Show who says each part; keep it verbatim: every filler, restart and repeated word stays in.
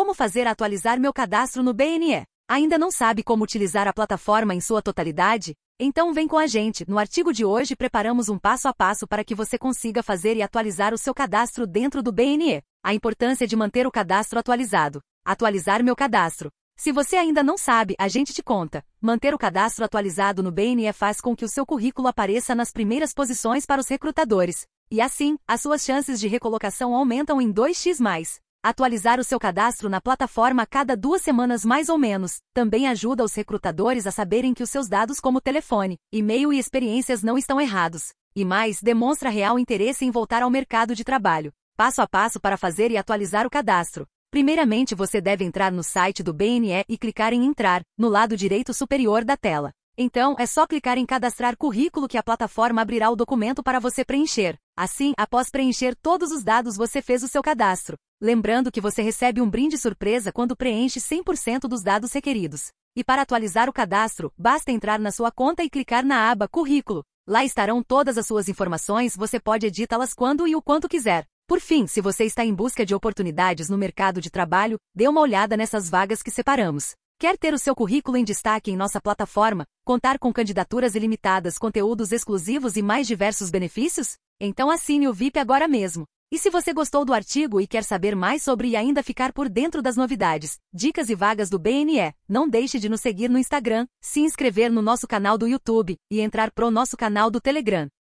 Speaker 1: Como fazer atualizar meu cadastro no B N E? Ainda não sabe como utilizar a plataforma em sua totalidade? Então vem com a gente. No artigo de hoje preparamos um passo a passo para que você consiga fazer e atualizar o seu cadastro dentro do B N E. A importância de manter o cadastro atualizado. Atualizar meu cadastro. Se você ainda não sabe, a gente te conta. Manter o cadastro atualizado no B N E faz com que o seu currículo apareça nas primeiras posições para os recrutadores. E assim, as suas chances de recolocação aumentam em dois x mais. Atualizar o seu cadastro na plataforma a cada duas semanas mais ou menos, também ajuda os recrutadores a saberem que os seus dados como telefone, e-mail e experiências não estão errados. E mais, demonstra real interesse em voltar ao mercado de trabalho. Passo a passo para fazer e atualizar o cadastro. Primeiramente você deve entrar no site do B N E e clicar em Entrar, no lado direito superior da tela. Então, é só clicar em Cadastrar Currículo que a plataforma abrirá o documento para você preencher. Assim, após preencher todos os dados você fez o seu cadastro. Lembrando que você recebe um brinde surpresa quando preenche cem por cento dos dados requeridos. E para atualizar o cadastro, basta entrar na sua conta e clicar na aba Currículo. Lá estarão todas as suas informações, você pode editá-las quando e o quanto quiser. Por fim, se você está em busca de oportunidades no mercado de trabalho, dê uma olhada nessas vagas que separamos. Quer ter o seu currículo em destaque em nossa plataforma, contar com candidaturas ilimitadas, conteúdos exclusivos e mais diversos benefícios? Então assine o V I P agora mesmo. E se você gostou do artigo e quer saber mais sobre e ainda ficar por dentro das novidades, dicas e vagas do B N E, não deixe de nos seguir no Instagram, se inscrever no nosso canal do YouTube e entrar pro nosso canal do Telegram.